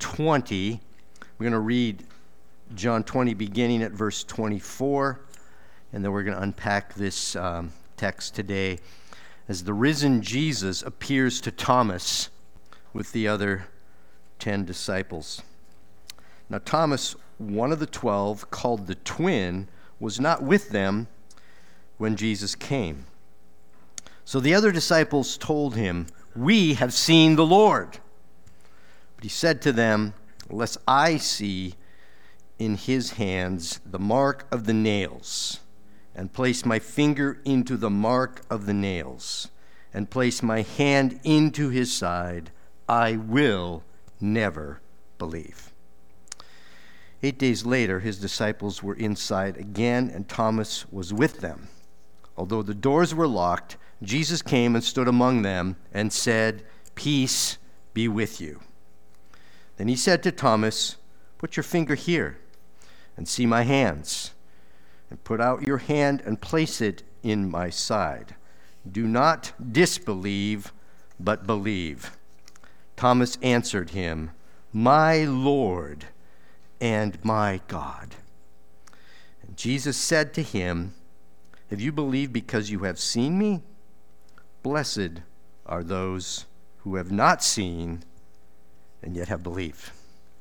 20. We're going to read John 20 beginning at verse 24, and then we're going to unpack this text today as the risen Jesus appears to Thomas with the other 10 disciples. Now Thomas, one of the 12, called the twin, was not with them when Jesus came. So the other disciples told him, "We have seen the Lord." But he said to them, "Unless I see in his hands the mark of the nails, and place my finger into the mark of the nails, and place my hand into his side, I will never believe." 8 days later, his disciples were inside again, and Thomas was with them. Although the doors were locked, Jesus came and stood among them and said, "Peace be with you." Then he said to Thomas, "Put your finger here and see my hands, and put out your hand and place it in my side. Do not disbelieve, but believe." Thomas answered him, "My Lord and my God." And Jesus said to him, "Have you believed because you have seen me? Blessed are those who have not seen and yet have believed."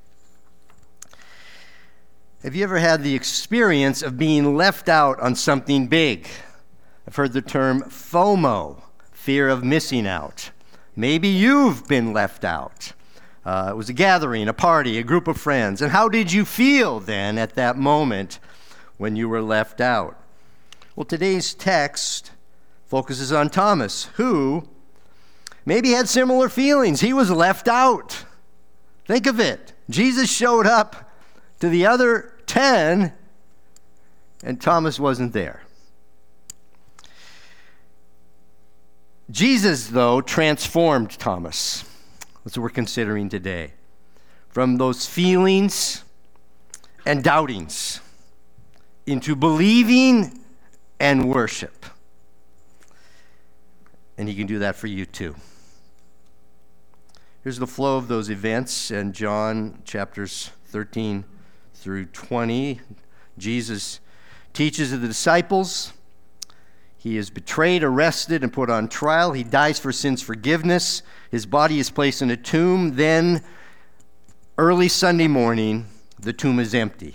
Have you ever had the experience of being left out on something big? I've heard the term FOMO, fear of missing out. Maybe you've been left out. It was a gathering, a party, a group of friends. And how did you feel then at that moment when you were left out? Well, today's text focuses on Thomas, who maybe had similar feelings. He was left out. Think of it. Jesus showed up to the other 10, and Thomas wasn't there. Jesus, though, transformed Thomas. That's what we're considering today. From those feelings and doubtings into believing and worship. And he can do that for you too. Here's the flow of those events in John chapters 13 through 20. Jesus teaches the disciples. He is betrayed, arrested, and put on trial. He dies for sins' forgiveness. His body is placed in a tomb. Then, early Sunday morning, the tomb is empty.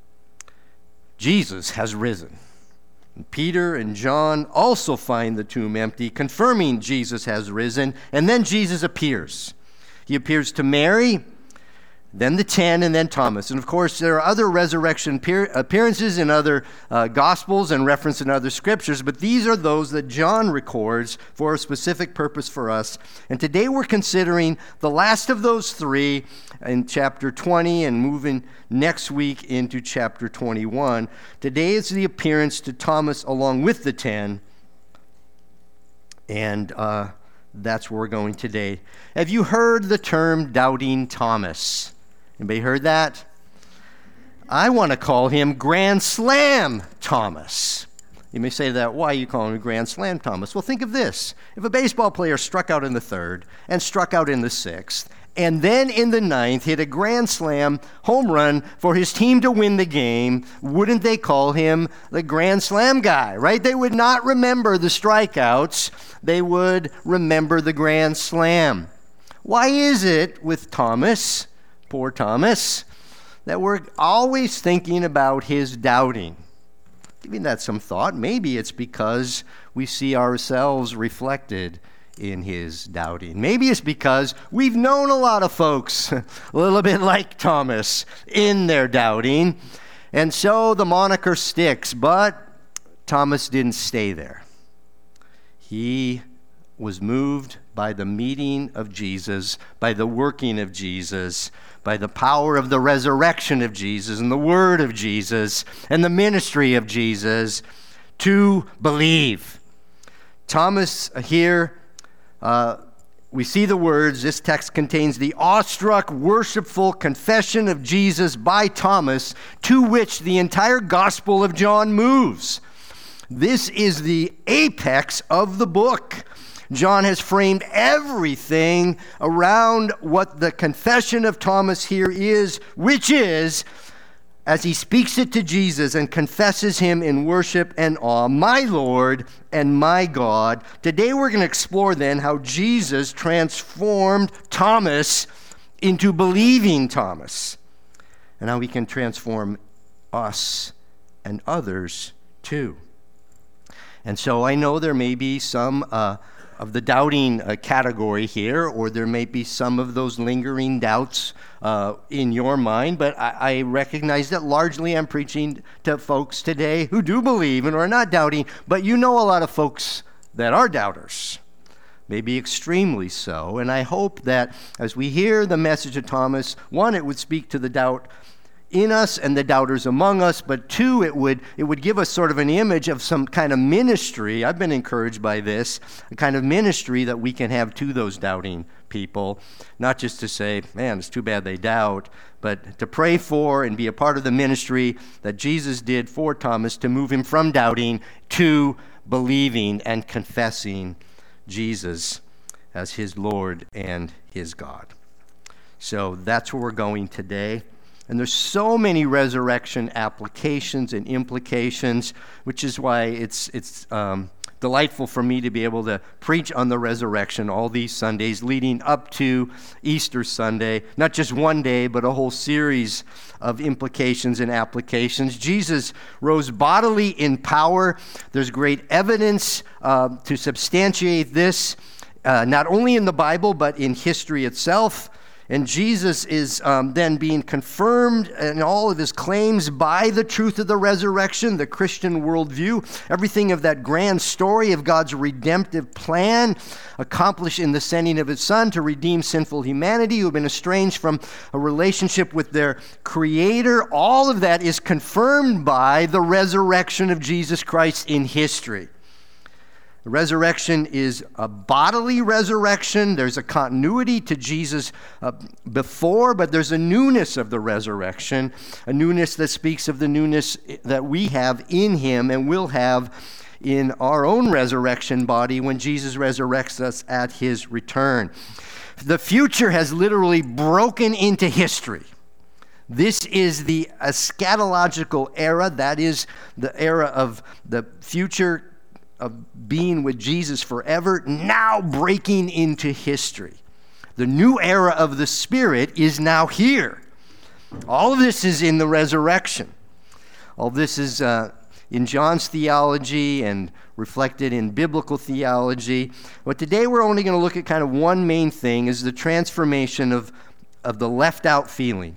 Jesus has risen. And Peter and John also find the tomb empty, confirming Jesus has risen. And then Jesus appears. He appears to Mary, then the 10, and then Thomas. And of course, there are other resurrection appearances in other Gospels and referenced in other scriptures, but these are those that John records for a specific purpose for us. And today we're considering the last of those three in chapter 20 and moving next week into chapter 21. Today is the appearance to Thomas along with the 10, and that's where we're going today. Have you heard the term Doubting Thomas? Anybody heard that? I want to call him Grand Slam Thomas. You may say that, why are you calling him Grand Slam Thomas? Well, think of this. If a baseball player struck out in the third and struck out in the sixth, and then in the ninth hit a grand slam home run for his team to win the game, wouldn't they call him the Grand Slam guy, right? They would not remember the strikeouts. They would remember the Grand Slam. Why is it with Thomas, poor Thomas, that we're always thinking about his doubting? Giving that some thought, maybe it's because we see ourselves reflected in his doubting. Maybe it's because we've known a lot of folks a little bit like Thomas in their doubting, and so the moniker sticks. But Thomas didn't stay there. He was moved by the meeting of Jesus, by the working of Jesus, by the power of the resurrection of Jesus and the word of Jesus and the ministry of Jesus to believe. Thomas here, we see the words. This text contains the awestruck, worshipful confession of Jesus by Thomas, to which the entire Gospel of John moves. This is the apex of the book. John has framed everything around what the confession of Thomas here is, which is, as he speaks it to Jesus and confesses him in worship and awe, my Lord and my God. Today we're going to explore then how Jesus transformed Thomas into believing Thomas, and how he can transform us and others too. And so I know there may be some of the doubting category here, or there may be some of those lingering doubts in your mind, but I recognize that largely I'm preaching to folks today who do believe and are not doubting, but you know a lot of folks that are doubters, maybe extremely so, and I hope that as we hear the message of Thomas, one, it would speak to the doubt in us and the doubters among us, but two, it would give us sort of an image of some kind of ministry. I've been encouraged by this, a kind of ministry that we can have to those doubting people, not just to say, man, it's too bad they doubt, but to pray for and be a part of the ministry that Jesus did for Thomas to move him from doubting to believing and confessing Jesus as his Lord and his God. So that's where we're going today. And there's so many resurrection applications and implications, which is why it's delightful for me to be able to preach on the resurrection all these Sundays leading up to Easter Sunday. Not just one day, but a whole series of implications and applications. Jesus rose bodily in power. There's great evidence to substantiate this, not only in the Bible, but in history itself. And Jesus is then being confirmed in all of his claims by the truth of the resurrection, the Christian worldview, everything of that grand story of God's redemptive plan accomplished in the sending of his Son to redeem sinful humanity who have been estranged from a relationship with their Creator. All of that is confirmed by the resurrection of Jesus Christ in history. The resurrection is a bodily resurrection. There's a continuity to Jesus before, but there's a newness of the resurrection, a newness that speaks of the newness that we have in him and will have in our own resurrection body when Jesus resurrects us at his return. The future has literally broken into history. This is the eschatological era, that is the era of the future of being with Jesus forever, now breaking into history. The new era of the Spirit is now here. All of this is in the resurrection. All this is in John's theology and reflected in biblical theology. But today we're only going to look at kind of one main thing, is the transformation of the left out feeling.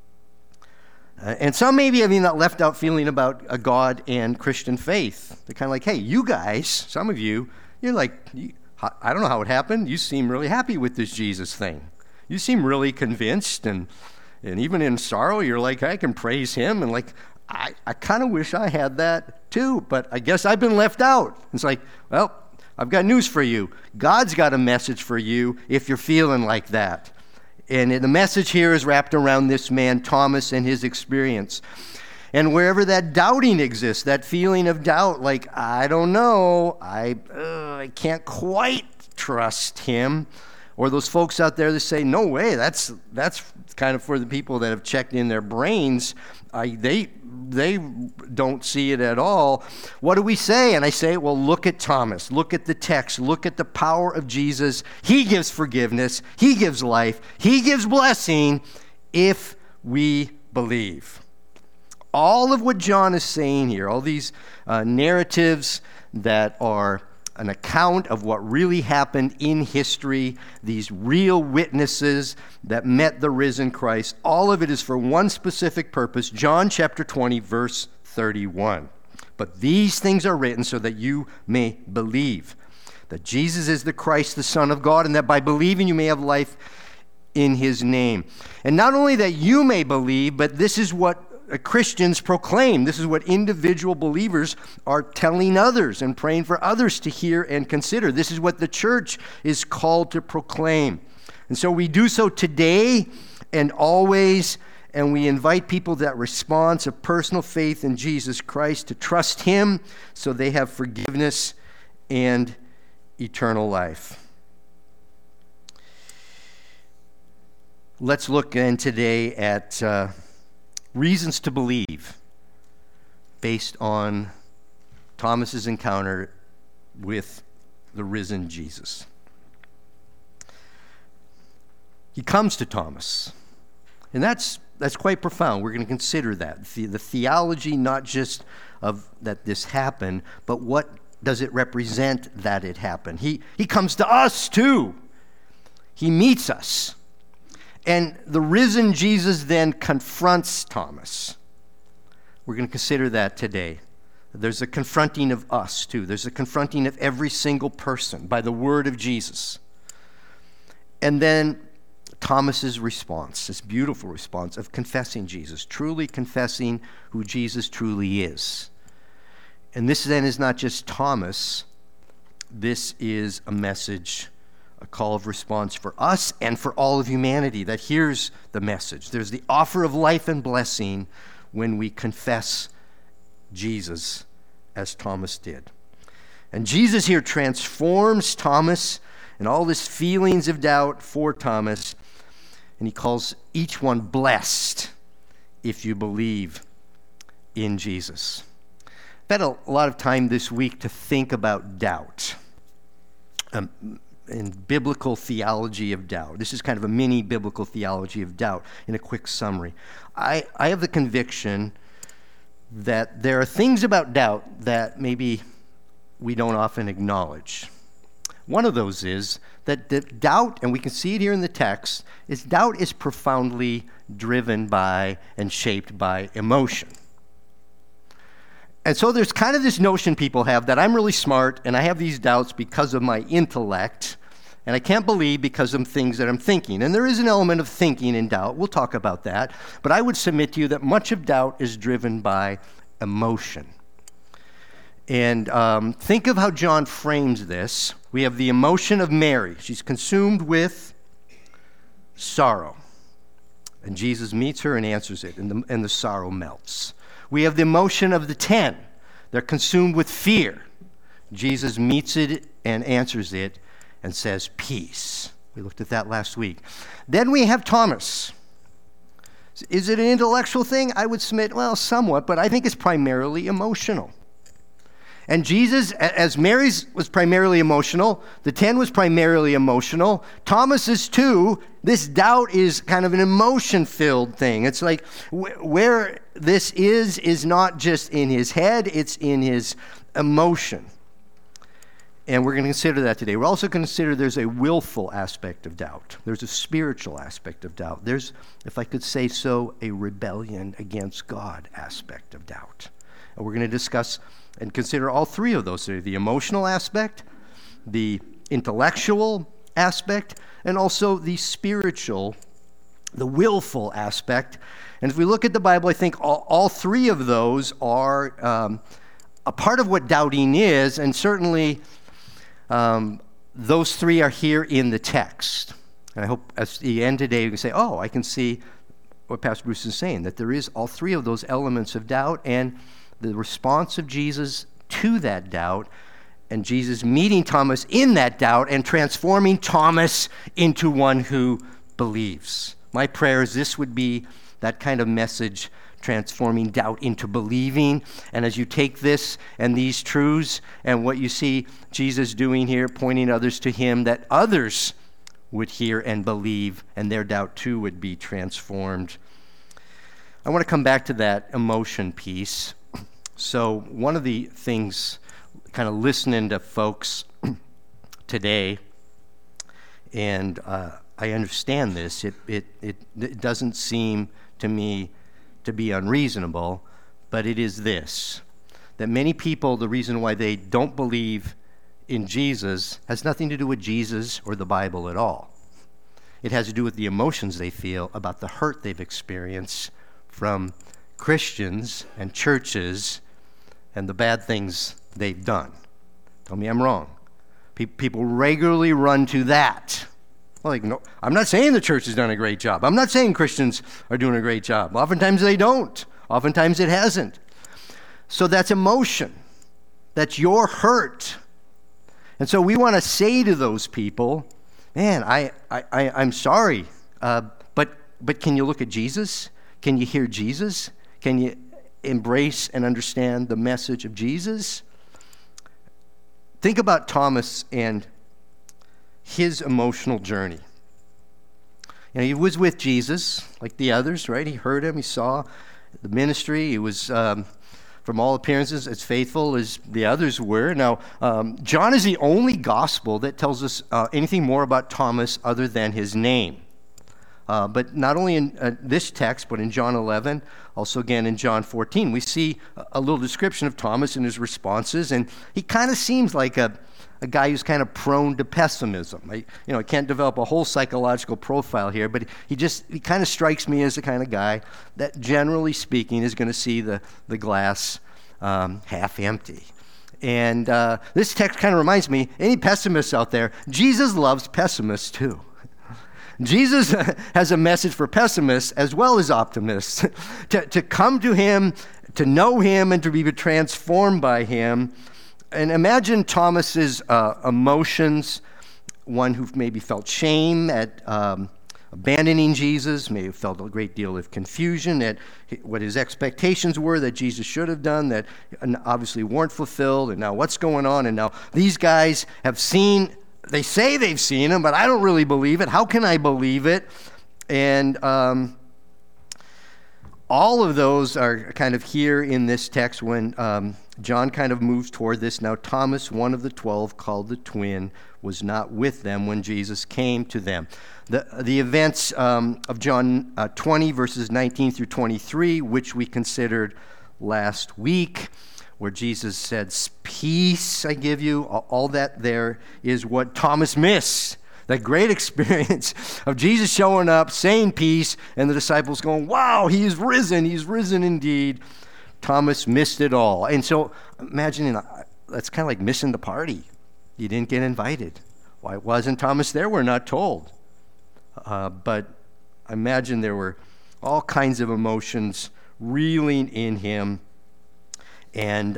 And some may be having that left out feeling about a God and Christian faith. They're kind of like, hey, you guys, some of you, you're like, I don't know how it happened. You seem really happy with this Jesus thing. You seem really convinced, and even in sorrow, you're like, I can praise him. And like, I kind of wish I had that too, but I guess I've been left out. It's like, well, I've got news for you. God's got a message for you if you're feeling like that. And the message here is wrapped around this man, Thomas, and his experience. And wherever that doubting exists, that feeling of doubt, like, I don't know, I can't quite trust him. Or those folks out there that say, no way, that's kind of for the people that have checked in their brains. They don't see it at all. What do we say? And I say, well, look at Thomas. Look at the text. Look at the power of Jesus. He gives forgiveness. He gives life. He gives blessing if we believe. All of what John is saying here, all these narratives that are an account of what really happened in history, these real witnesses that met the risen Christ, all of it is for one specific purpose. John chapter 20, verse 31. But these things are written so that you may believe that Jesus is the Christ, the Son of God, and that by believing you may have life in his name. And not only that you may believe, but this is what Christians proclaim. This is what individual believers are telling others and praying for others to hear and consider. This is what the church is called to proclaim. And so we do so today and always, and we invite people that response of personal faith in Jesus Christ to trust him so they have forgiveness and eternal life. Let's look then today at reasons to believe based on Thomas's encounter with the risen Jesus. He comes to Thomas, and that's quite profound. We're going to consider that. The theology, not just of that this happened, but what does it represent that it happened? He comes to us too. He meets us. And the risen Jesus then confronts Thomas. We're going to consider that today. There's a confronting of us too. There's a confronting of every single person by the word of Jesus. And then Thomas's response, this beautiful response of confessing Jesus, truly confessing who Jesus truly is. And this then is not just Thomas. This is a message, a call of response for us and for all of humanity that hears the message. There's the offer of life and blessing when we confess Jesus as Thomas did. And Jesus here transforms Thomas and all his feelings of doubt for Thomas, and he calls each one blessed if you believe in Jesus. I've had a lot of time this week to think about doubt and biblical theology of doubt. This is kind of a mini biblical theology of doubt in a quick summary. I have the conviction that there are things about doubt that maybe we don't often acknowledge. One of those is that the doubt, and we can see it here in the text, is doubt is profoundly driven by and shaped by emotion. And so there's kind of this notion people have that I'm really smart and I have these doubts because of my intellect, and I can't believe because of things that I'm thinking. And there is an element of thinking in doubt. We'll talk about that. But I would submit to you that much of doubt is driven by emotion. And think of how John frames this. We have the emotion of Mary. She's consumed with sorrow. And Jesus meets her and answers it, and the sorrow melts. We have the emotion of the 10. They're consumed with fear. Jesus meets it and answers it and says, peace. We looked at that last week. Then we have Thomas. Is it an intellectual thing? I would submit, well, somewhat, but I think it's primarily emotional. And Jesus, as Mary's was primarily emotional, the 10 was primarily emotional, Thomas's too, this doubt is kind of an emotion-filled thing. It's like where this is not just in his head, it's in his emotion. And we're going to consider that today. We're also going to consider there's a willful aspect of doubt. There's a spiritual aspect of doubt. There's, if I could say so, a rebellion against God aspect of doubt. And we're going to discuss and consider all three of those: the emotional aspect, the intellectual aspect, and also the spiritual, the willful aspect. And if we look at the Bible, I think all three of those are a part of what doubting is, and certainly those three are here in the text. And I hope at the end today you can say, oh, I can see what Pastor Bruce is saying, that there is all three of those elements of doubt and the response of Jesus to that doubt, and Jesus meeting Thomas in that doubt and transforming Thomas into one who believes. My prayer is this would be that kind of message, transforming doubt into believing. And as you take this and these truths and what you see Jesus doing here, pointing others to him, that others would hear and believe, and their doubt too would be transformed. I want to come back to that emotion piece. So one of the things, kind of listening to folks today, and I understand this, it doesn't seem to me to be unreasonable, but it is this, that many people, the reason why they don't believe in Jesus has nothing to do with Jesus or the Bible at all. It has to do with the emotions they feel about the hurt they've experienced from Christians and churches and the bad things they've done. Tell me I'm wrong. People regularly run to that. Well, no, I'm not saying the church has done a great job. I'm not saying Christians are doing a great job. Oftentimes they don't. Oftentimes it hasn't. So that's emotion. That's your hurt. And so we want to say to those people, man, I'm sorry, but can you look at Jesus? Can you hear Jesus? Can you embrace and understand the message of Jesus? Think about Thomas and his emotional journey. He was with Jesus, like the others, right? He heard him, he saw the ministry. He was, from all appearances, as faithful as the others were. Now, John is the only gospel that tells us anything more about Thomas other than his name. But not only in this text, but in John 11, also again in John 14, we see a little description of Thomas and his responses, and he kind of seems like a guy who's kind of prone to pessimism. I can't develop a whole psychological profile here, but he kind of strikes me as the kind of guy that, generally speaking, is going to see the glass half empty. And this text kind of reminds me, any pessimists out there, Jesus loves pessimists too. Jesus has a message for pessimists as well as optimists. to come to him, to know him, and to be transformed by him. And imagine Thomas's emotions, one who maybe felt shame at abandoning Jesus, maybe felt a great deal of confusion at what his expectations were that Jesus should have done, that obviously weren't fulfilled, and now what's going on? And now these guys have seen, they say they've seen him, but I don't really believe it. How can I believe it? And all of those are kind of here in this text when John kind of moves toward this. Now Thomas, one of the 12, called the twin, was not with them when Jesus came to them. The events of John 20, verses 19 through 23, which we considered last week, where Jesus said, "Peace I give you," all that there is what Thomas missed. That great experience of Jesus showing up, saying peace, and the disciples going, "Wow, he is risen indeed." Thomas missed it all. And so imagine, that's kind of like missing the party. You didn't get invited. Why wasn't Thomas there? We're not told. But I imagine there were all kinds of emotions reeling in him. And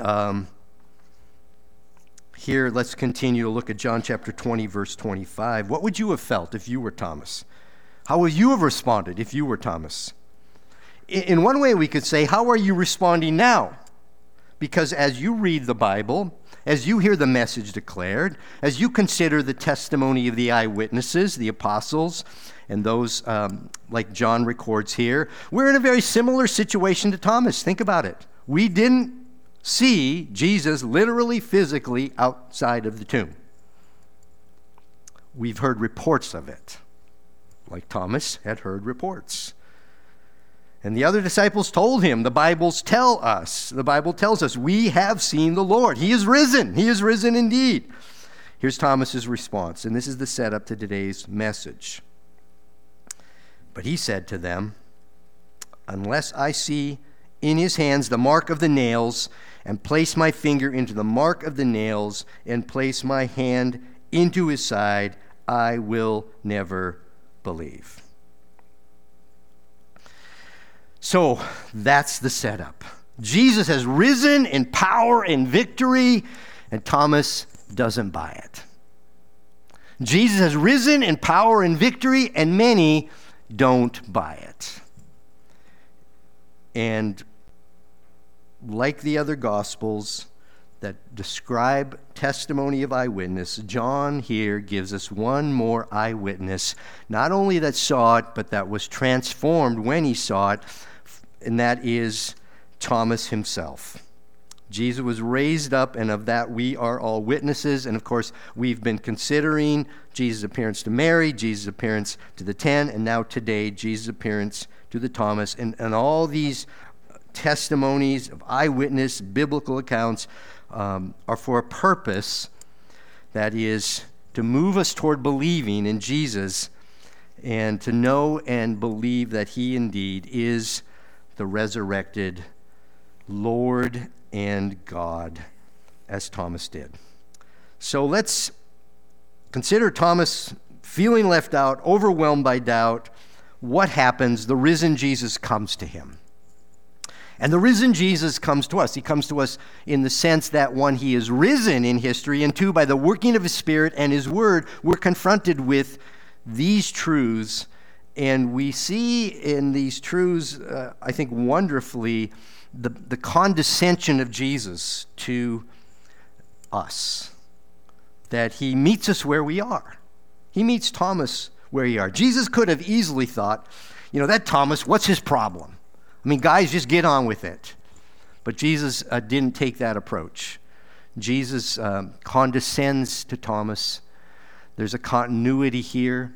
here, let's continue to look at John chapter 20, verse 25. What would you have felt if you were Thomas? How would you have responded if you were Thomas? In one way, we could say, how are you responding now? Because as you read the Bible, as you hear the message declared, as you consider the testimony of the eyewitnesses, the apostles, and those like John records here, we're in a very similar situation to Thomas. Think about it. We didn't see Jesus literally, physically outside of the tomb. We've heard reports of it, like Thomas had heard reports. And the other disciples told him, the Bible tells us, we have seen the Lord. He is risen. He is risen indeed. Here's Thomas's response, and this is the setup to today's message. But he said to them, "Unless I see in his hands the mark of the nails, and place my finger into the mark of the nails, and place my hand into his side, I will never believe." So that's the setup. Jesus has risen in power and victory, and Thomas doesn't buy it. Jesus has risen in power and victory, and many don't buy it. And like the other Gospels that describe testimony of eyewitness, John here gives us one more eyewitness, not only that saw it, but that was transformed when he saw it, and that is Thomas himself. Jesus was raised up, and of that we are all witnesses. And of course, we've been considering Jesus' appearance to Mary, Jesus' appearance to the 10, and now today, Jesus' appearance to the Thomas. And all these testimonies of eyewitness biblical accounts are for a purpose, that is to move us toward believing in Jesus and to know and believe that he indeed is the resurrected Lord and God, as Thomas did. So let's consider Thomas feeling left out, overwhelmed by doubt. What happens? The risen Jesus comes to him. And the risen Jesus comes to us. He comes to us in the sense that, one, he is risen in history, and two, by the working of his Spirit and his word, we're confronted with these truths. And we see in these truths, I think wonderfully, the condescension of Jesus to us, that he meets us where we are. He meets Thomas where we are. Jesus could have easily thought, that Thomas, what's his problem? I mean, guys, just get on with it. But Jesus didn't take that approach. Jesus condescends to Thomas. There's a continuity here.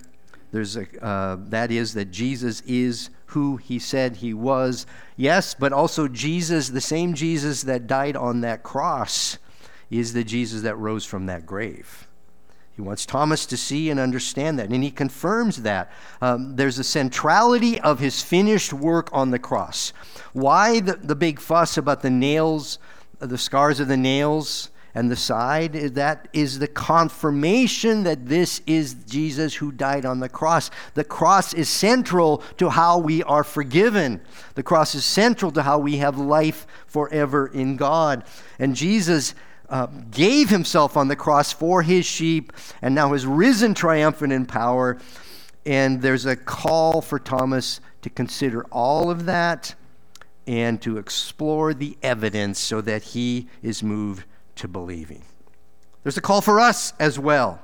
That is that Jesus is who he said he was. Yes, but also Jesus, the same Jesus that died on that cross, is the Jesus that rose from that grave. He wants Thomas to see and understand that, and he confirms that. There's a centrality of his finished work on the cross. Why the big fuss about the nails, the scars of the nails and the side? That is the confirmation that this is Jesus who died on the cross. The cross is central to how we are forgiven. The cross is central to how we have life forever in God. And Jesus gave himself on the cross for his sheep, and now has risen triumphant in power. And there's a call for Thomas to consider all of that and to explore the evidence so that he is moved to believing. There's a call for us as well.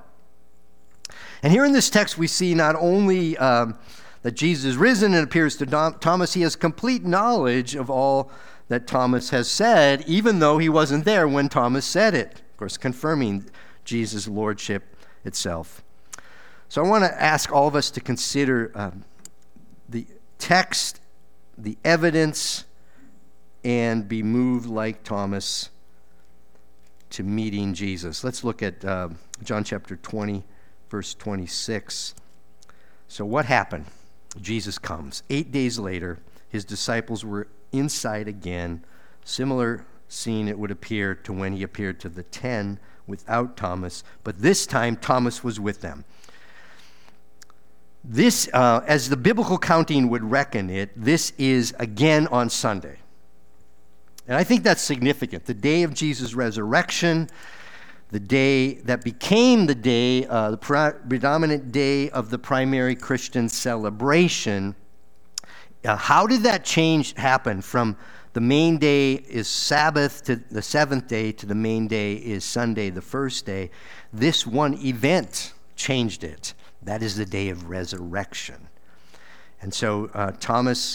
And here in this text we see not only that Jesus is risen and appears to Thomas, he has complete knowledge of all that Thomas has said, even though he wasn't there when Thomas said it. Of course, confirming Jesus' lordship itself. So I want to ask all of us to consider the text, the evidence, and be moved like Thomas to meeting Jesus. Let's look at John chapter 20, verse 26. So what happened? Jesus comes. 8 days later, his disciples were inside again. Similar scene, it would appear, to when he appeared to the 10 without Thomas, but this time Thomas was with them. This, as the biblical counting would reckon it, this is again on Sunday. And I think that's significant. The day of Jesus' resurrection, the day that became the day, the predominant day of the primary Christian celebration. How did that change happen from the main day is Sabbath to the seventh day to the main day is Sunday, the first day? This one event changed it. That is the day of resurrection. And so Thomas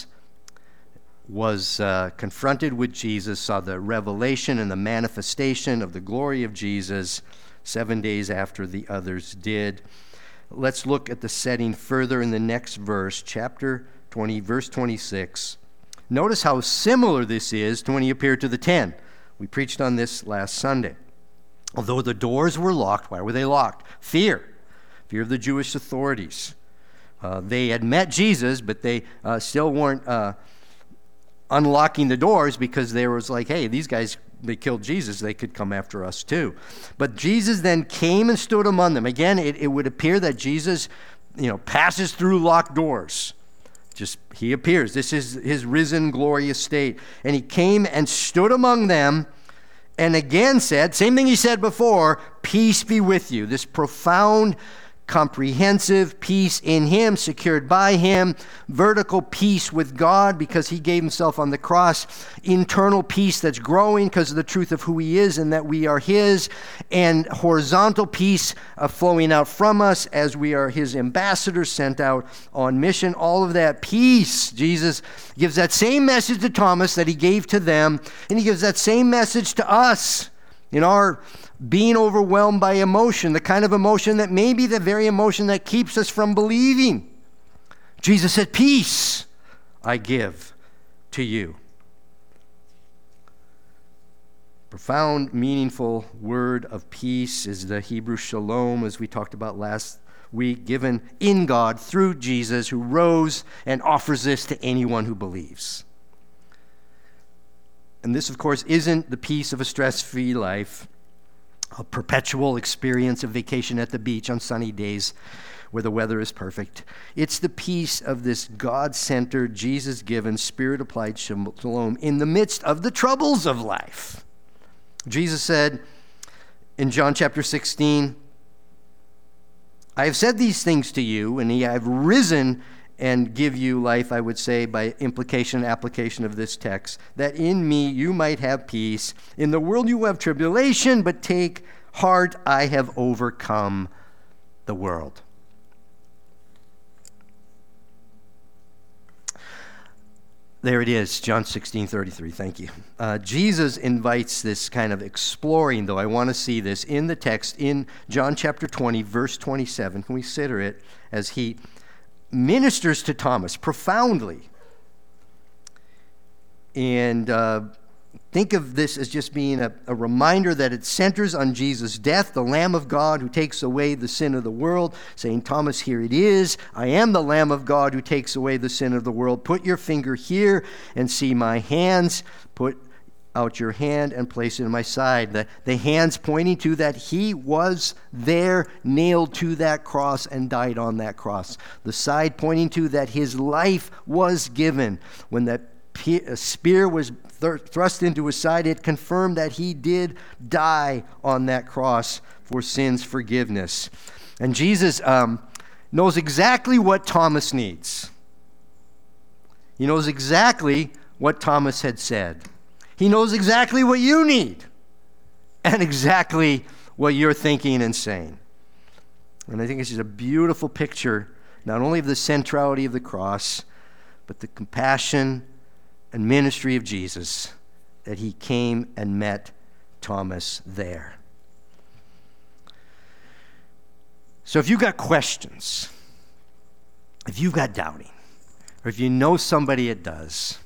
was confronted with Jesus, saw the revelation and the manifestation of the glory of Jesus 7 days after the others did. Let's look at the setting further in the next verse, chapter 20, verse 26. Notice how similar this is to when he appeared to the 10. We preached on this last Sunday. Although the doors were locked, why were they locked? Fear of the Jewish authorities. They had met Jesus, but they still weren't unlocking the doors because they was like, hey, these guys, they killed Jesus. They could come after us too. But Jesus then came and stood among them. Again, it would appear that Jesus, passes through locked doors. He appears. This is his risen, glorious state. And he came and stood among them and again said, same thing he said before, peace be with you. This profound, comprehensive peace in him, secured by him, vertical peace with God because he gave himself on the cross, internal peace that's growing because of the truth of who he is and that we are his, and horizontal peace flowing out from us as we are his ambassadors sent out on mission. All of that peace, Jesus gives that same message to Thomas that he gave to them, and he gives that same message to us in our being overwhelmed by emotion, the kind of emotion that may be the very emotion that keeps us from believing. Jesus said, peace I give to you. Profound, meaningful word of peace is the Hebrew shalom, as we talked about last week, given in God through Jesus, who rose and offers this to anyone who believes. And this, of course, isn't the peace of a stress-free life. a perpetual experience of vacation at the beach on sunny days where the weather is perfect. It's the peace of this God-centered, Jesus-given, Spirit-applied shalom in the midst of the troubles of life. Jesus said in John chapter 16, I have said these things to you, and I have risen and give you life, I would say, by implication and application of this text, that in me you might have peace. In the world you have tribulation, but take heart, I have overcome the world. There it is, John 16:33. Thank you. Jesus invites this kind of exploring, though I want to see this in the text in John chapter 20, verse 27. Can we consider it as he ministers to Thomas profoundly? And think of this as just being a reminder that it centers on Jesus' death, the Lamb of God who takes away the sin of the world, saying, Thomas, here it is. I am the Lamb of God who takes away the sin of the world. Put your finger here and see my hands. Put out your hand and place it in my side. The hands pointing to that he was there, nailed to that cross and died on that cross. The side pointing to that his life was given. When that spear was thrust into his side, it confirmed that he did die on that cross for sin's forgiveness. And Jesus knows exactly what Thomas needs. He knows exactly what Thomas had said. He knows exactly what you need and exactly what you're thinking and saying. And I think it's just a beautiful picture, not only of the centrality of the cross, but the compassion and ministry of Jesus, that he came and met Thomas there. So if you've got questions, if you've got doubting, or if you know somebody that does,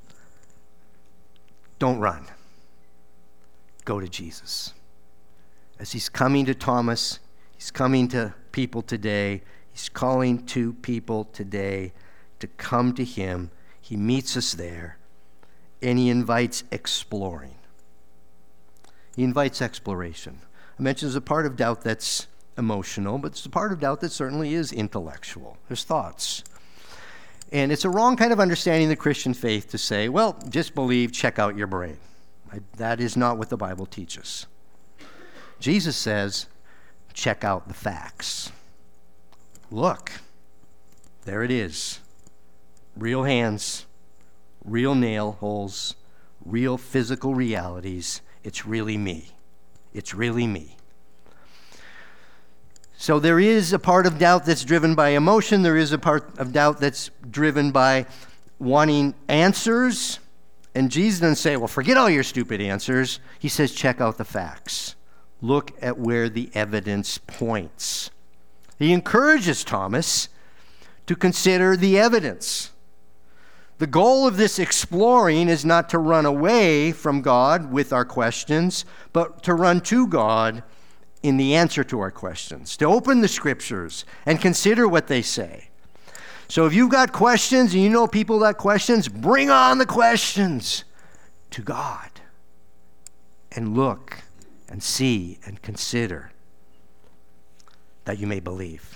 don't run. Go to Jesus. As he's coming to Thomas, he's coming to people today. He's calling to people today to come to him. He meets us there, and he invites exploring. He invites exploration. I mentioned there's a part of doubt that's emotional, but there's a part of doubt that certainly is intellectual. There's thoughts. And it's a wrong kind of understanding the Christian faith to say, well, just believe, check out your brain. That is not what the Bible teaches. Jesus says, check out the facts. Look, there it is. Real hands, real nail holes, real physical realities. It's really me. It's really me. So there is a part of doubt that's driven by emotion. There is a part of doubt that's driven by wanting answers. And Jesus doesn't say, well, forget all your stupid answers. He says, check out the facts. Look at where the evidence points. He encourages Thomas to consider the evidence. The goal of this exploring is not to run away from God with our questions, but to run to God in the answer to our questions, to open the scriptures and consider what they say. So if you've got questions and you know people that questions, bring on the questions to God and look and see and consider that you may believe.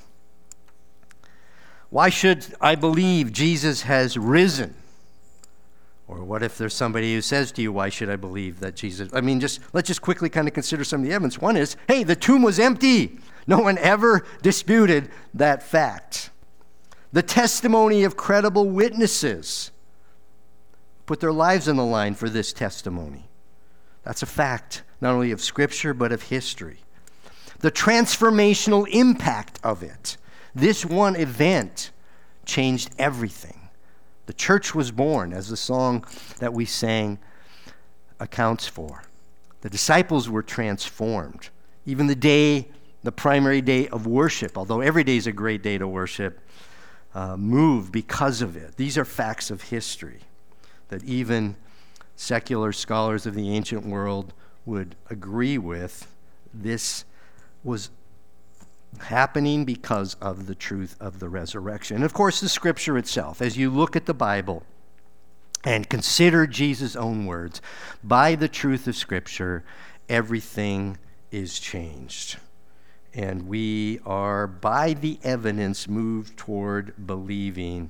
Why should I believe Jesus has risen? Or what if there's somebody who says to you, why should I believe that Jesus... let's just quickly kind of consider some of the evidence. One is, hey, the tomb was empty. No one ever disputed that fact. The testimony of credible witnesses put their lives on the line for this testimony. That's a fact, not only of Scripture, but of history. The transformational impact of it. This one event changed everything. The church was born, as the song that we sang accounts for. The disciples were transformed. Even the primary day of worship, although every day is a great day to worship, moved because of it. These are facts of history that even secular scholars of the ancient world would agree with. This was happening because of the truth of the resurrection. And of course, the Scripture itself, as you look at the Bible and consider Jesus' own words, by the truth of Scripture, everything is changed. And we are, by the evidence, moved toward believing.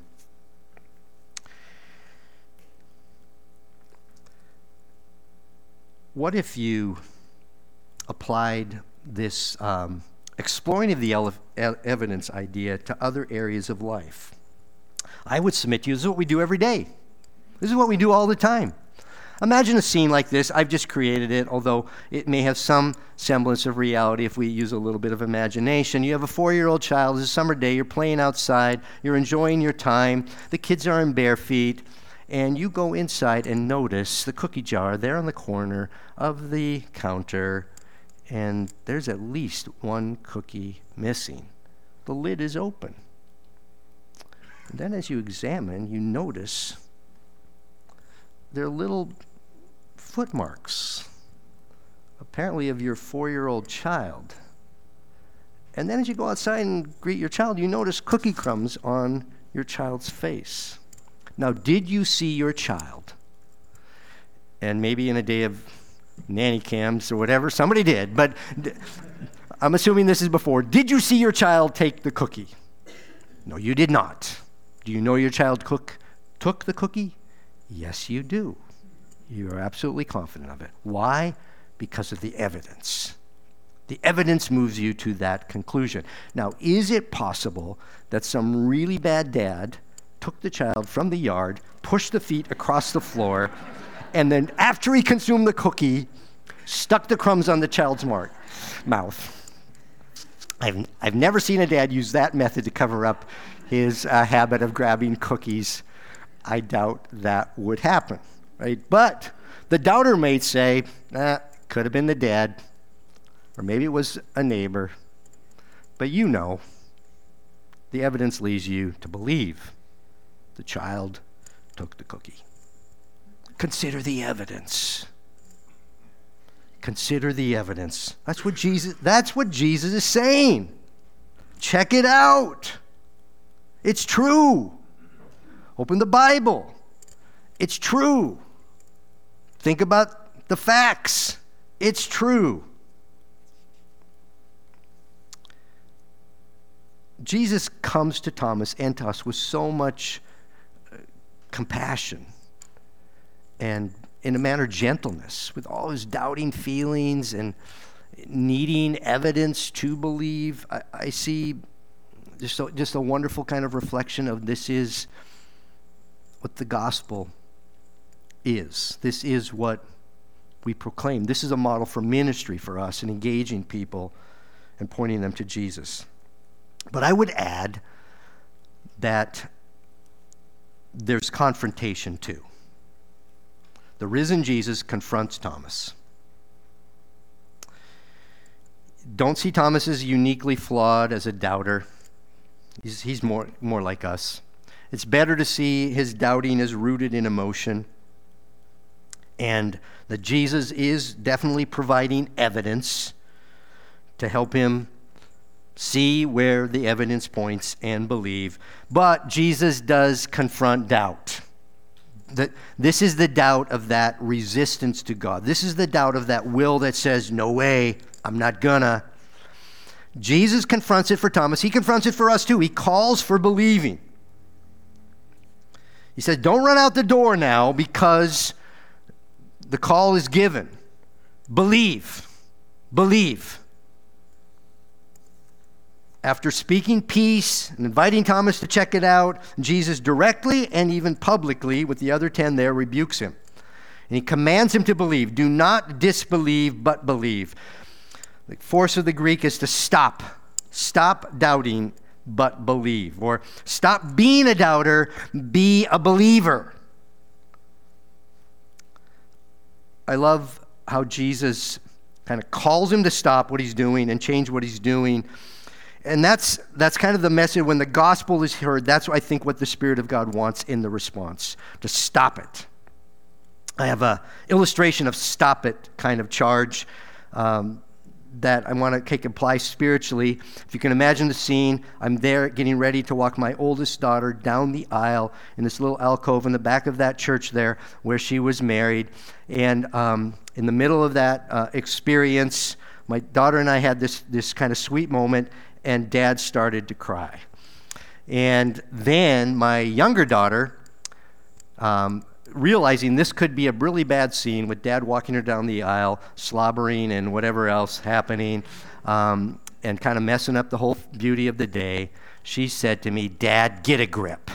What if you applied this exploring of the evidence idea to other areas of life? I would submit to you, this is what we do every day. This is what we do all the time. Imagine a scene like this. I've just created it, although it may have some semblance of reality if we use a little bit of imagination. You have a 4-year-old child. It's a summer day. You're playing outside. You're enjoying your time. The kids are in bare feet. And you go inside and notice the cookie jar there on the corner of the counter. And there's at least one cookie missing. The lid is open. And then as you examine, you notice there are little footmarks, apparently of your 4-year-old child. And then as you go outside and greet your child, you notice cookie crumbs on your child's face. Now, did you see your child? And maybe in a day of nanny cams or whatever, somebody did, but I'm assuming this is before. Did you see your child take the cookie? No, you did not. Do you know your child took the cookie? Yes, you do. You are absolutely confident of it. Why? Because of the evidence. The evidence moves you to that conclusion. Now, is it possible that some really bad dad took the child from the yard, pushed the feet across the floor, and then after he consumed the cookie, stuck the crumbs on the child's mouth? I've never seen a dad use that method to cover up his habit of grabbing cookies. I doubt that would happen, right? But the doubter may say, could have been the dad, or maybe it was a neighbor. But you know, the evidence leads you to believe the child took the cookie. Consider the evidence. Consider the evidence. That's what Jesus is saying. Check it out. It's true. Open the Bible. It's true. Think about the facts. It's true. Jesus comes to Thomas and to us with so much compassion and, in a manner, gentleness, with all his doubting feelings and needing evidence to believe. I see just a wonderful kind of reflection of this is what the gospel is. This is what we proclaim. This is a model for ministry for us in engaging people and pointing them to Jesus. But I would add that there's confrontation too. The risen Jesus confronts Thomas. Don't see Thomas as uniquely flawed, as a doubter. He's more like us. It's better to see his doubting as rooted in emotion, and that Jesus is definitely providing evidence to help him see where the evidence points and believe. But Jesus does confront doubt. This is the doubt of that resistance to God. This is the doubt of that will that says, no way, I'm not gonna. Jesus confronts it for Thomas. He confronts it for us too. He calls for believing. He says, don't run out the door now because the call is given. Believe. Believe. After speaking peace and inviting Thomas to check it out, Jesus directly and even publicly, with the other 10 there, rebukes him. And he commands him to believe. Do not disbelieve, but believe. The force of the Greek is to stop. Stop doubting, but believe. Or stop being a doubter, be a believer. I love how Jesus kind of calls him to stop what he's doing and change what he's doing. And that's kind of the message. When the gospel is heard, that's I think what the Spirit of God wants in the response, to stop it. I have an illustration of stop it kind of charge that I want to apply spiritually. If you can imagine the scene, I'm there getting ready to walk my oldest daughter down the aisle in this little alcove in the back of that church there where she was married. And in the middle of that experience, my daughter and I had this kind of sweet moment, and Dad started to cry. And then my younger daughter, realizing this could be a really bad scene with Dad walking her down the aisle, slobbering and whatever else happening, and kind of messing up the whole beauty of the day, she said to me, "Dad, get a grip."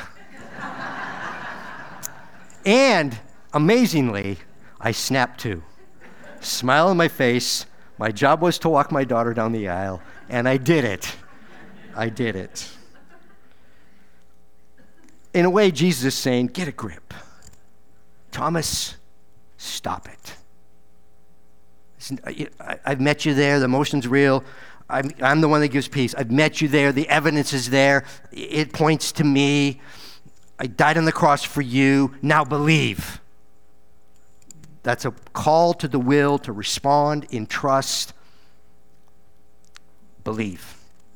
And amazingly, I snapped too. Smile on my face. My job was to walk my daughter down the aisle, and I did it. I did it. In a way, Jesus is saying, get a grip. Thomas, stop it. I've met you there. The emotion's real. I'm the one that gives peace. I've met you there. The evidence is there. It points to me. I died on the cross for you. Now believe. That's a call to the will to respond in trust. Believe.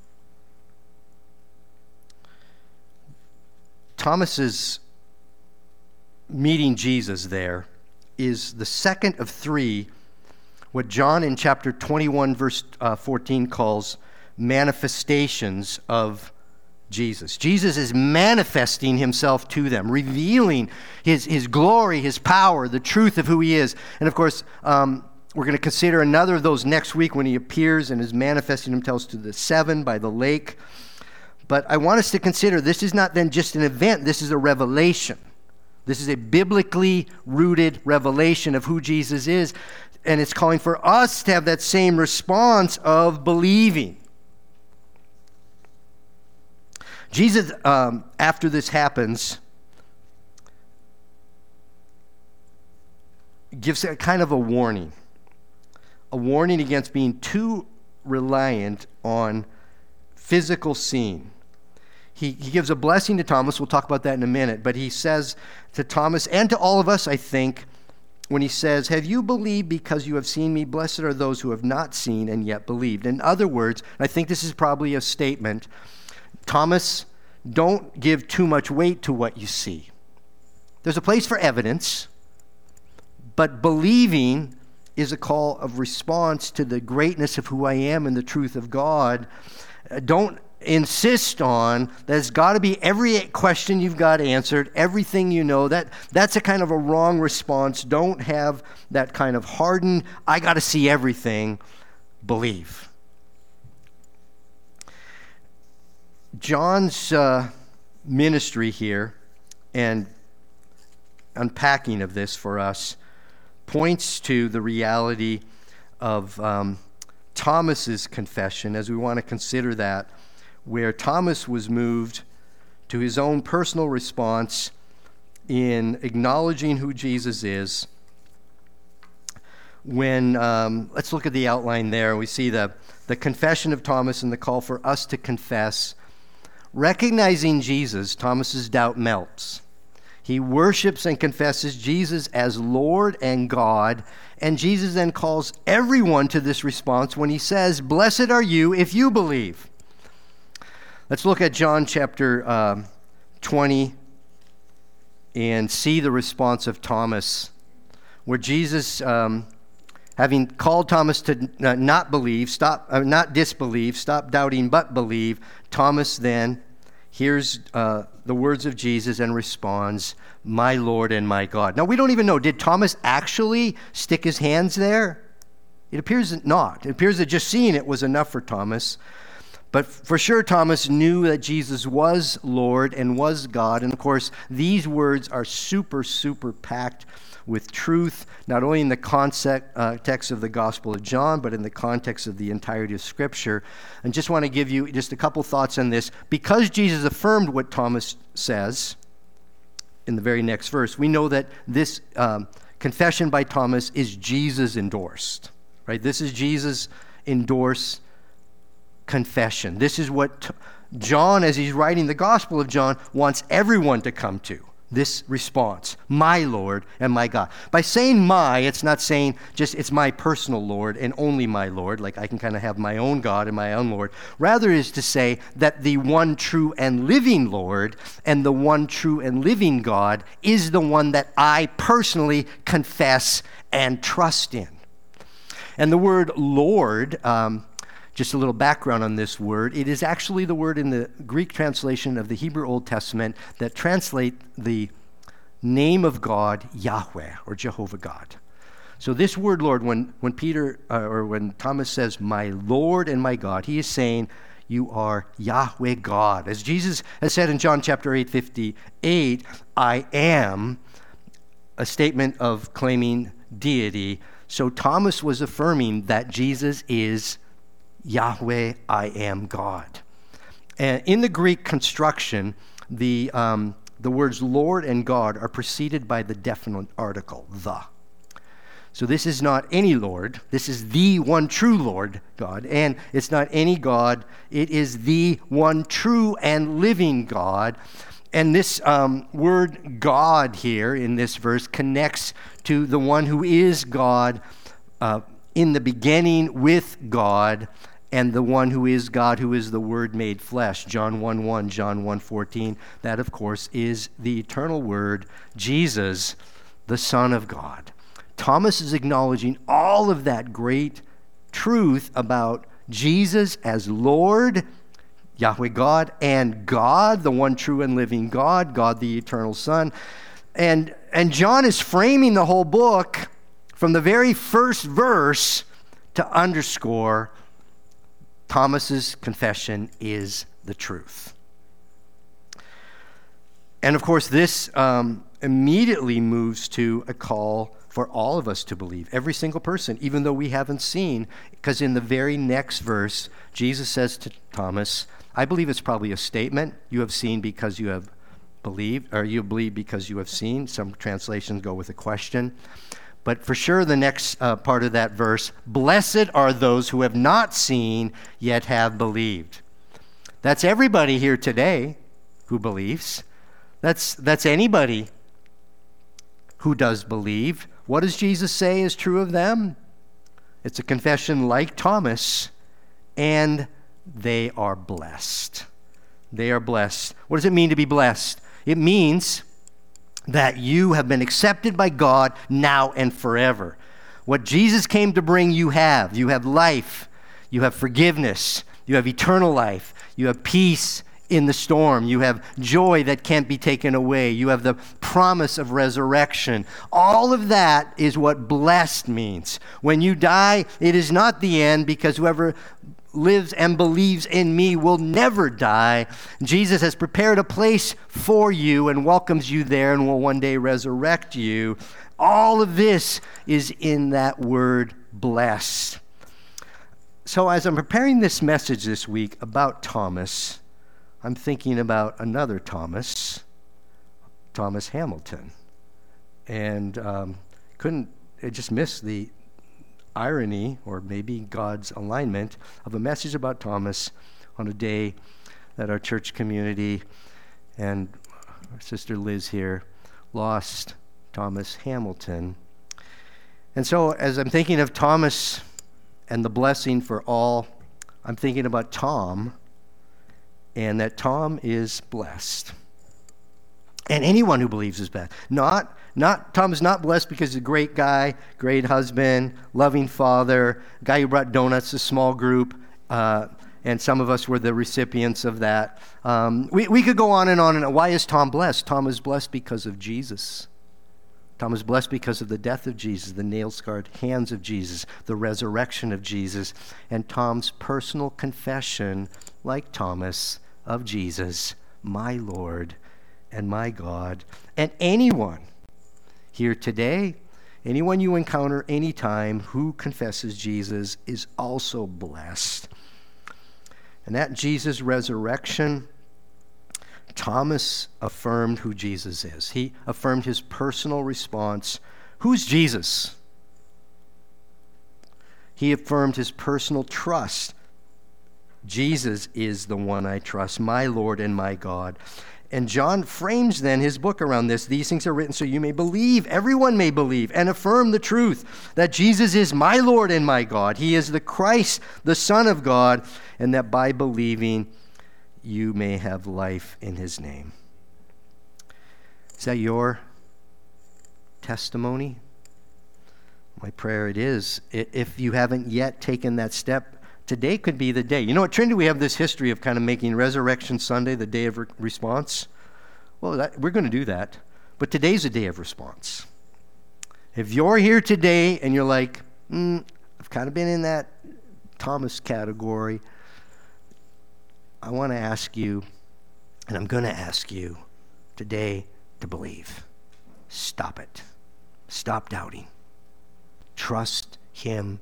Thomas's meeting Jesus there is the second of three, what John in chapter 21, verse 14 calls manifestations of Jesus. Jesus is manifesting himself to them, revealing his glory, his power, the truth of who he is. And of course, we're going to consider another of those next week when he appears and is manifesting himself to the seven by the lake. But I want us to consider this is not then just an event, this is a revelation. This is a biblically rooted revelation of who Jesus is. And it's calling for us to have that same response of believing. Jesus, after this happens, gives a kind of a warning against being too reliant on physical seeing. He gives a blessing to Thomas. We'll talk about that in a minute. But he says to Thomas and to all of us, I think, when he says, have you believed because you have seen me? Blessed are those who have not seen and yet believed. In other words, I think this is probably a statement, Thomas, don't give too much weight to what you see. There's a place for evidence, but believing is a call of response to the greatness of who I am and the truth of God. Don't insist on there's got to be every question you've got answered, everything you know. That's a kind of a wrong response. Don't have that kind of hardened, I got to see everything. Believe. John's ministry here and unpacking of this for us points to the reality of Thomas's confession, as we want to consider that, where Thomas was moved to his own personal response in acknowledging who Jesus is. When, let's look at the outline there. We see the confession of Thomas and the call for us to confess. Recognizing Jesus, Thomas's doubt melts. He worships and confesses Jesus as Lord and God, and Jesus then calls everyone to this response when he says, blessed are you if you believe. Let's look at John chapter 20 and see the response of Thomas, where Jesus, having called Thomas to not disbelieve, stop doubting but believe, Thomas then hears the words of Jesus and responds, my Lord and my God. Now, we don't even know, did Thomas actually stick his hands there? It appears that not. It appears that just seeing it was enough for Thomas. But for sure, Thomas knew that Jesus was Lord and was God. And of course, these words are super, super packed with truth, not only in the text of the Gospel of John, but in the context of the entirety of Scripture. And just want to give you just a couple thoughts on this. Because Jesus affirmed what Thomas says in the very next verse, we know that this confession by Thomas is Jesus endorsed, right? This is Jesus endorsed confession. This is what John, as he's writing the Gospel of John, wants everyone to come to. This response, my Lord and my God. By saying my, it's not saying just it's my personal Lord and only my Lord, like I can kind of have my own God and my own Lord. Rather is to say that the one true and living Lord and the one true and living God is the one that I personally confess and trust in. And the word Lord, just a little background on this word, it is actually the word in the Greek translation of the Hebrew Old Testament that translate the name of God, Yahweh, or Jehovah God. So this word Lord, when Thomas says, my Lord and my God, he is saying, you are Yahweh God. As Jesus has said in John chapter 8:58, I am, a statement of claiming deity. So Thomas was affirming that Jesus is Yahweh, I am God. And in the Greek construction, the words Lord and God are preceded by the definite article, the. So this is not any Lord. This is the one true Lord God. And it's not any God. It is the one true and living God. And this word God here in this verse connects to the one who is God in the beginning with God, and the one who is God, who is the Word made flesh. John 1:1, John 1:14. That, of course, is the eternal Word, Jesus, the Son of God. Thomas is acknowledging all of that great truth about Jesus as Lord, Yahweh God, and God, the one true and living God, God the eternal Son. And John is framing the whole book from the very first verse to underscore Thomas's confession is the truth. And of course, this immediately moves to a call for all of us to believe, every single person, even though we haven't seen, because in the very next verse, Jesus says to Thomas, I believe it's probably a statement, you have seen because you have believed, or you believe because you have seen. Some translations go with a question. But for sure, the next part of that verse, blessed are those who have not seen, yet have believed. That's everybody here today who believes. That's anybody who does believe. What does Jesus say is true of them? It's a confession like Thomas, and they are blessed. They are blessed. What does it mean to be blessed? It means that you have been accepted by God now and forever. What Jesus came to bring, you have. You have life. You have forgiveness. You have eternal life. You have peace in the storm. You have joy that can't be taken away. You have the promise of resurrection. All of that is what blessed means. When you die, it is not the end, because whoever lives and believes in me will never die. Jesus has prepared a place for you and welcomes you there and will one day resurrect you. All of this is in that word blessed. So as I'm preparing this message this week about Thomas, I'm thinking about another Thomas, Thomas Hamilton. And I just missed the irony, or maybe God's alignment, of a message about Thomas on a day that our church community and our sister Liz here lost Thomas Hamilton. And so as I'm thinking of Thomas and the blessing for all, I'm thinking about Tom, and that Tom is blessed. And anyone who believes is blessed. Tom is not blessed because he's a great guy, great husband, loving father, guy who brought donuts to a small group, and some of us were the recipients of that. We could go on and on. And why is Tom blessed? Tom is blessed because of Jesus. Tom is blessed because of the death of Jesus, the nail-scarred hands of Jesus, the resurrection of Jesus, and Tom's personal confession, like Thomas, of Jesus, my Lord and my God. And anyone here today, anyone you encounter anytime who confesses Jesus is also blessed. And at Jesus' resurrection, Thomas affirmed who Jesus is. He affirmed his personal response. Who's Jesus? He affirmed his personal trust. Jesus is the one I trust, my Lord and my God. And John frames then his book around this. These things are written so you may believe, everyone may believe, and affirm the truth that Jesus is my Lord and my God. He is the Christ, the Son of God, and that by believing you may have life in his name. Is that your testimony? My prayer it is, if you haven't yet taken that step, today could be the day. You know, at Trinity we have this history of kind of making Resurrection Sunday the day of response. Well, we're going to do that, but today's a day of response. If you're here today and you're like, I've kind of been in that Thomas category, I want to ask you, and I'm going to ask you today to believe. Stop it. Stop doubting. Trust him.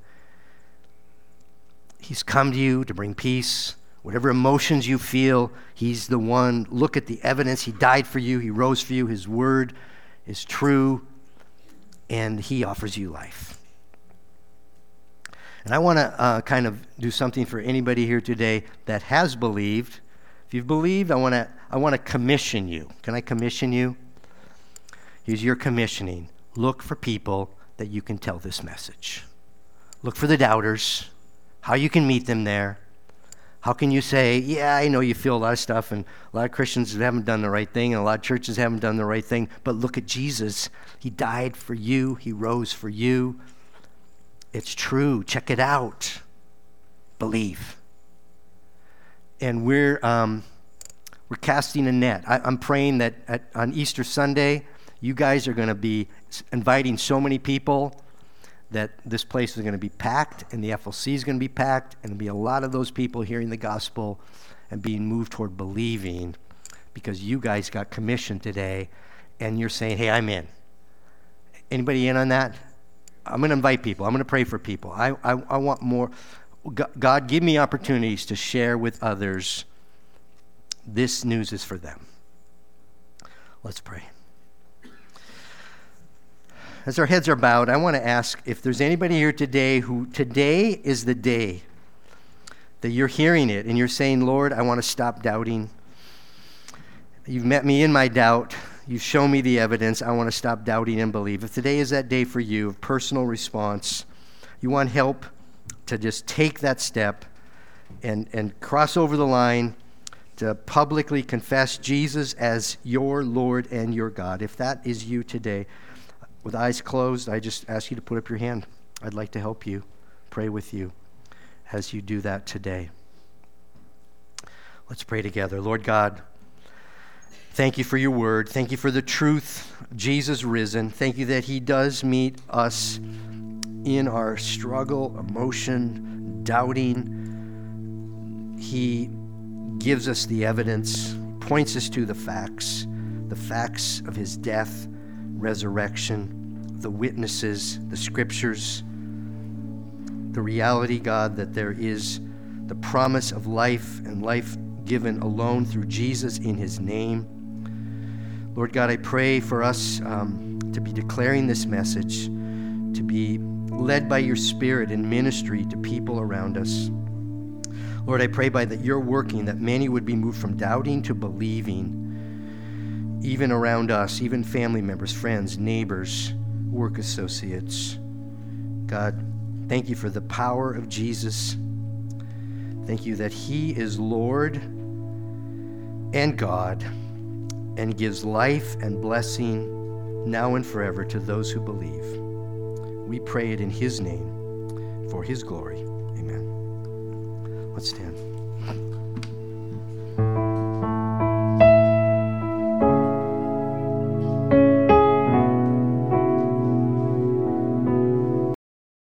He's come to you to bring peace. Whatever emotions you feel, he's the one. Look at the evidence. He died for you. He rose for you. His word is true, and he offers you life. And I want to kind of do something for anybody here today that has believed. If you've believed, I want to commission you. Can I commission you? Here's your commissioning. Look for people that you can tell this message. Look for the doubters, how you can meet them there. How can you say, yeah, I know you feel a lot of stuff, and a lot of Christians haven't done the right thing, and a lot of churches haven't done the right thing, but look at Jesus. He died for you. He rose for you. It's true. Check it out. Believe. And we're casting a net. I'm praying that on Easter Sunday, you guys are going to be inviting so many people that this place is going to be packed, and the FLC is going to be packed, and there'll be a lot of those people hearing the gospel and being moved toward believing because you guys got commissioned today, and you're saying, hey, I'm in. Anybody in on that? I'm going to invite people. I'm going to pray for people. I want more. God, give me opportunities to share with others. This news is for them. Let's pray. As our heads are bowed, I want to ask if there's anybody here today who today is the day that you're hearing it and you're saying, Lord, I want to stop doubting. You've met me in my doubt. You've shown me the evidence. I want to stop doubting and believe. If today is that day for you, of personal response, you want help to just take that step and cross over the line to publicly confess Jesus as your Lord and your God. If that is you today, with eyes closed, I just ask you to put up your hand. I'd like to help you, pray with you as you do that today. Let's pray together. Lord God, thank you for your word. Thank you for the truth of Jesus risen. Thank you that he does meet us in our struggle, emotion, doubting. He gives us the evidence, points us to the facts of his death, resurrection, the witnesses, the scriptures, the reality, God, that there is the promise of life and life given alone through Jesus in his name. Lord God, I pray for us to be declaring this message, to be led by your Spirit in ministry to people around us. Lord, I pray by that you're working, that many would be moved from doubting to believing, even around us, even family members, friends, neighbors, work associates. God, thank you for the power of Jesus. Thank you that he is Lord and God and gives life and blessing now and forever to those who believe. We pray it in his name for his glory. Amen. Let's stand.